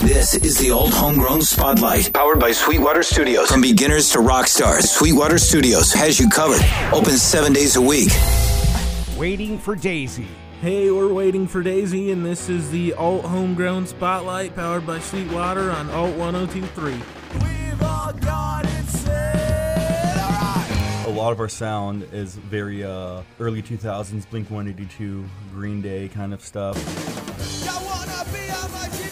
This is the Alt Homegrown Spotlight, powered by Sweetwater Studios. From beginners to rock stars, Sweetwater Studios has you covered. Open 7 days a week. Waiting for Daisy. Hey, we're waiting for Daisy, and this is the Alt Homegrown Spotlight, powered by Sweetwater on Alt 1023. We've all got it set, all right. A lot of our sound is very early 2000s, Blink-182, Green Day kind of stuff. I wanna be on my TV.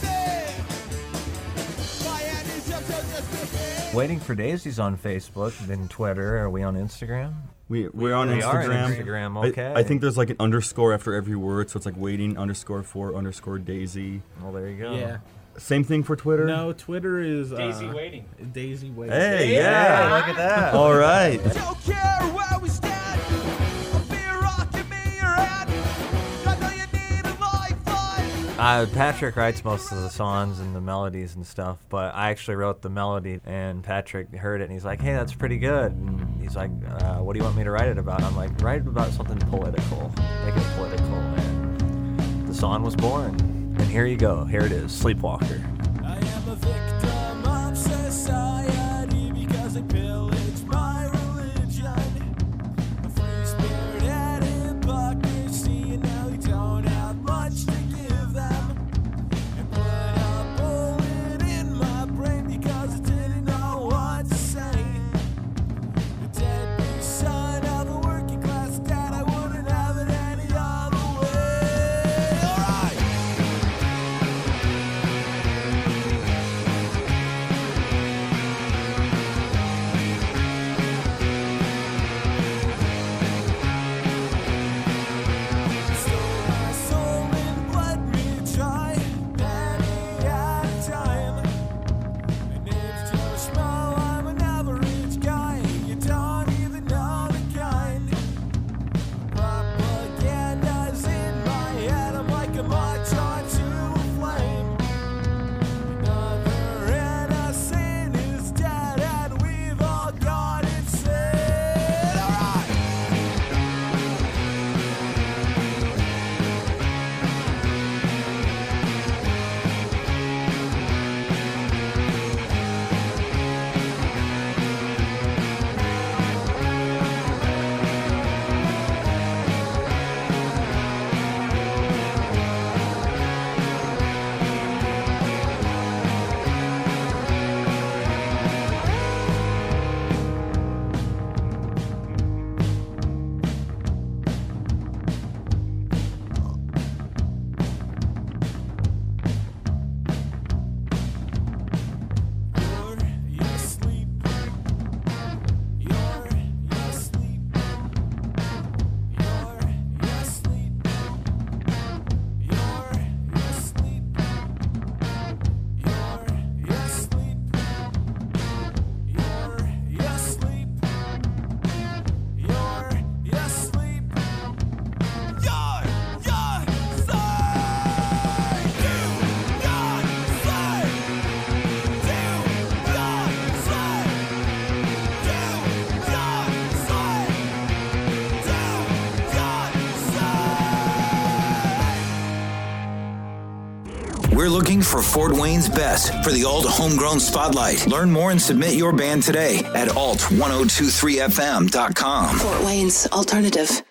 My hand is up, so just be free. Waiting for Daisy's on Facebook, then Twitter. Are we on Instagram? We're on We Instagram. are on Instagram, okay. I think there's like an underscore after every word, so it's like waiting _ Daisy. Well, there you go. Yeah. Same thing for Twitter? No, Twitter is... Daisy Waiting. Daisy Waiting. Hey, yeah. Look at that. All right. Don't care where we stand. I'll be rocking me your hand. I know you need a lifeline. Patrick writes most of the songs and the melodies and stuff, but I actually wrote the melody, and Patrick heard it, and he's like, hey, that's pretty good. And he's like, what do you want me to write it about? I'm like, write it about something political. Make it political. And the song was born. And here you go. Here it is, Sleepwalker. I am a victim of society because I pillage my religion. A free spirit and hypocrisy, and now you don't have much to give them. And put a bullet in my brain because I didn't know what to say. The deadbeat son of a working class dad, I wouldn't have it any other way. Alright! Stole my soul and bled me dry, penny at a time. My name's Joe Schmo, I'm an average guy. You don't even know the kind. Propaganda's in my head, I'm like a march onto a flame. Another innocent is dead, and we've all got it set. Alright! You're asleep. You're asleep. You're asleep. You're asleep. You're asleep. You're asleep. You're asleep. You're We're looking for Fort Wayne's best for the Alt Homegrown Spotlight. Learn more and submit your band today at alt1023fm.com. Fort Wayne's Alternative.